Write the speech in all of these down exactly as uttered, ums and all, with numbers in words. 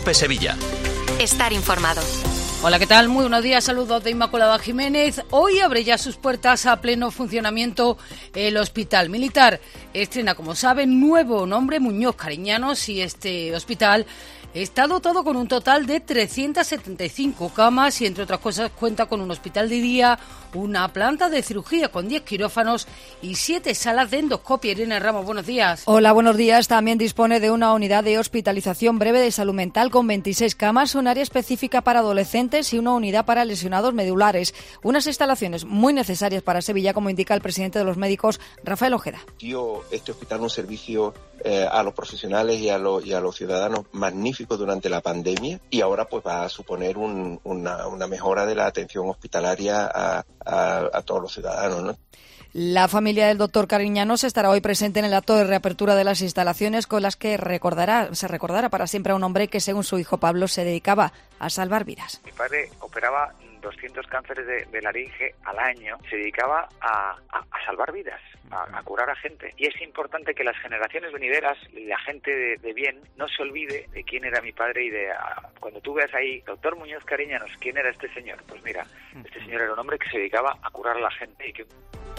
COPE Sevilla. Estar informado. Hola, ¿qué tal? Muy buenos días, saludos de Inmaculada Jiménez. Hoy abre ya sus puertas a pleno funcionamiento el Hospital Militar. Estrena, como saben, nuevo nombre, Muñoz Cariñanos, y este hospital está dotado con un total de trescientas setenta y cinco camas y, entre otras cosas, cuenta con un hospital de día, una planta de cirugía con diez quirófanos y siete salas de endoscopia. Irene Ramos, buenos días. Hola, buenos días. También dispone de una unidad de hospitalización breve de salud mental con veintiséis camas, un área específica para adolescentes y una unidad para lesionados medulares. Unas instalaciones muy necesarias para Sevilla, como indica el presidente de los médicos, Rafael Ojeda. Dio este hospital un servicio eh, a los profesionales y a, lo, y a los ciudadanos magnífico durante la pandemia, y ahora pues va a suponer un, una, una mejora de la atención hospitalaria a, a, a todos los ciudadanos, ¿no? La familia del doctor Cariñanos estará hoy presente en el acto de reapertura de las instalaciones, con las que recordará, se recordará para siempre a un hombre que, según su hijo Pablo, se dedicaba a salvar vidas. Mi padre operaba doscientos cánceres de, de laringe al año, se dedicaba a, a, a salvar vidas, a, a curar a gente. Y es importante que las generaciones venideras, la gente de, de bien, no se olvide de quién era mi padre y de a, cuando tú veas ahí, doctor Muñoz Cariñanos, ¿quién era este señor? Pues mira, este señor era un hombre que se dedicaba a curar a la gente y que...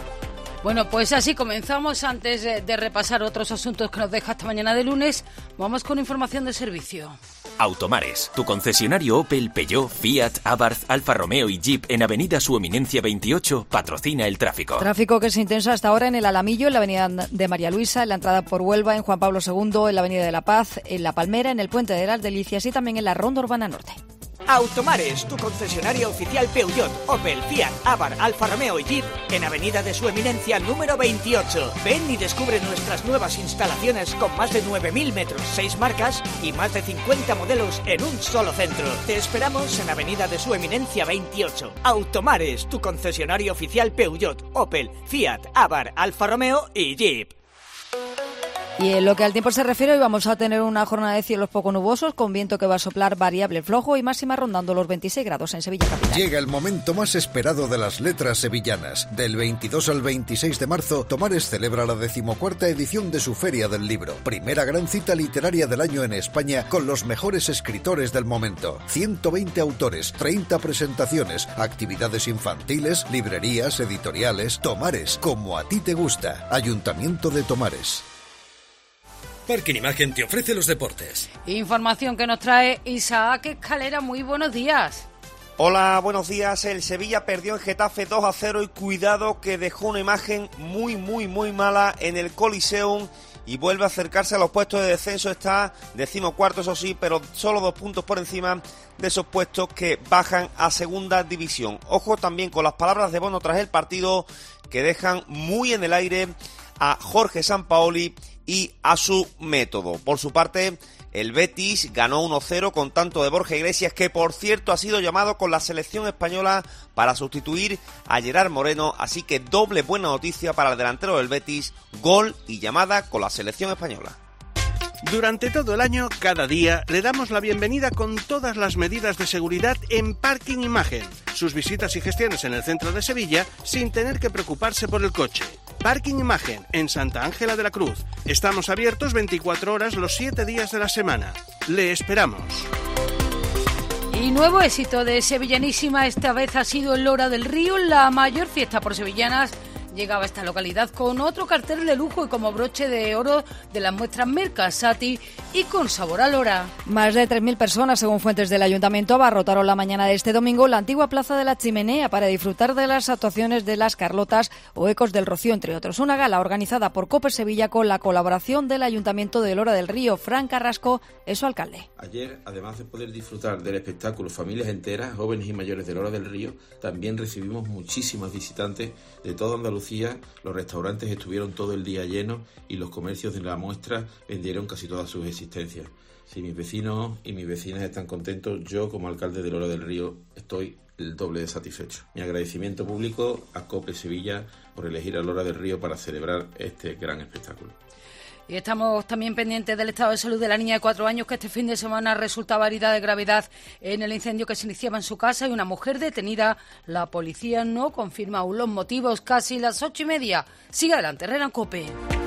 Bueno, pues así comenzamos. Antes de, de repasar otros asuntos que nos deja esta mañana de lunes, vamos con información de servicio. Automares, tu concesionario Opel, Peugeot, Fiat, Abarth, Alfa Romeo y Jeep en Avenida Su Eminencia veintiocho, patrocina el tráfico. Tráfico que es intenso hasta ahora en el Alamillo, en la Avenida de María Luisa, en la entrada por Huelva, en Juan Pablo segundo, en la Avenida de la Paz, en La Palmera, en el Puente de las Delicias y también en la Ronda Urbana Norte. Automares, tu concesionario oficial Peugeot, Opel, Fiat, Abarth, Alfa Romeo y Jeep en Avenida de Su Eminencia número veintiocho. Ven y descubre nuestras nuevas instalaciones con más de nueve mil metros, seis marcas y más de cincuenta modelos en un solo centro. Te esperamos en Avenida de Su Eminencia veintiocho. Automares, tu concesionario oficial Peugeot, Opel, Fiat, Abarth, Alfa Romeo y Jeep. Y en lo que al tiempo se refiere, hoy vamos a tener una jornada de cielos poco nubosos, con viento que va a soplar variable flojo y máxima rondando los veintiséis grados en Sevilla capital. Llega el momento más esperado de las letras sevillanas. Del veintidós al veintiséis de marzo, Tomares celebra la decimocuarta edición de su Feria del Libro. Primera gran cita literaria del año en España, con los mejores escritores del momento. ciento veinte autores, treinta presentaciones, actividades infantiles, librerías, editoriales. Tomares, como a ti te gusta. Ayuntamiento de Tomares. Parking Imagen te ofrece los deportes. Información que nos trae Isaac Escalera. Muy buenos días. Hola, buenos días. El Sevilla perdió en Getafe dos a cero y cuidado que dejó una imagen muy, muy, muy mala en el Coliseum y vuelve a acercarse a los puestos de descenso. Está decimocuarto, eso sí, pero solo dos puntos por encima de esos puestos que bajan a segunda división. Ojo también con las palabras de Bono tras el partido, que dejan muy en el aire a Jorge Sampaoli y a su método. Por su parte, el Betis ganó uno cero con tanto de Borja Iglesias, que por cierto ha sido llamado con la selección española para sustituir a Gerard Moreno, así que doble buena noticia para el delantero del Betis, gol y llamada con la selección española. Durante todo el año, cada día, le damos la bienvenida con todas las medidas de seguridad en Parking Imagen. Sus visitas y gestiones en el centro de Sevilla sin tener que preocuparse por el coche. Parking Imagen, en Santa Ángela de la Cruz. Estamos abiertos veinticuatro horas los siete días de la semana. Le esperamos. Y nuevo éxito de Sevillanísima, esta vez ha sido el Lora del Río, la mayor fiesta por sevillanas. Llegaba a esta localidad con otro cartel de lujo y como broche de oro de las muestras Mercasati y con sabor a lora. Más de tres mil personas, según fuentes del ayuntamiento, abarrotaron la mañana de este domingo la antigua Plaza de la Chimenea para disfrutar de las actuaciones de las Carlotas o Ecos del Rocío, entre otros. Una gala organizada por COPE Sevilla con la colaboración del Ayuntamiento de Lora del Río. Fran Carrasco es su alcalde. Ayer, además de poder disfrutar del espectáculo familias enteras, jóvenes y mayores de Lora del Río, también recibimos muchísimas visitantes de toda Andalucía. Los restaurantes estuvieron todo el día llenos y los comercios de la muestra vendieron casi todas sus existencias. Si mis vecinos y mis vecinas están contentos, yo como alcalde de Lora del Río estoy el doble de satisfecho. Mi agradecimiento público a COPE Sevilla por elegir a Lora del Río para celebrar este gran espectáculo. Y estamos también pendientes del estado de salud de la niña de cuatro años que este fin de semana resultaba herida de gravedad en el incendio que se iniciaba en su casa y una mujer detenida. La policía no confirma aún los motivos. Casi las ocho y media. Sigue adelante, Herrera en COPE.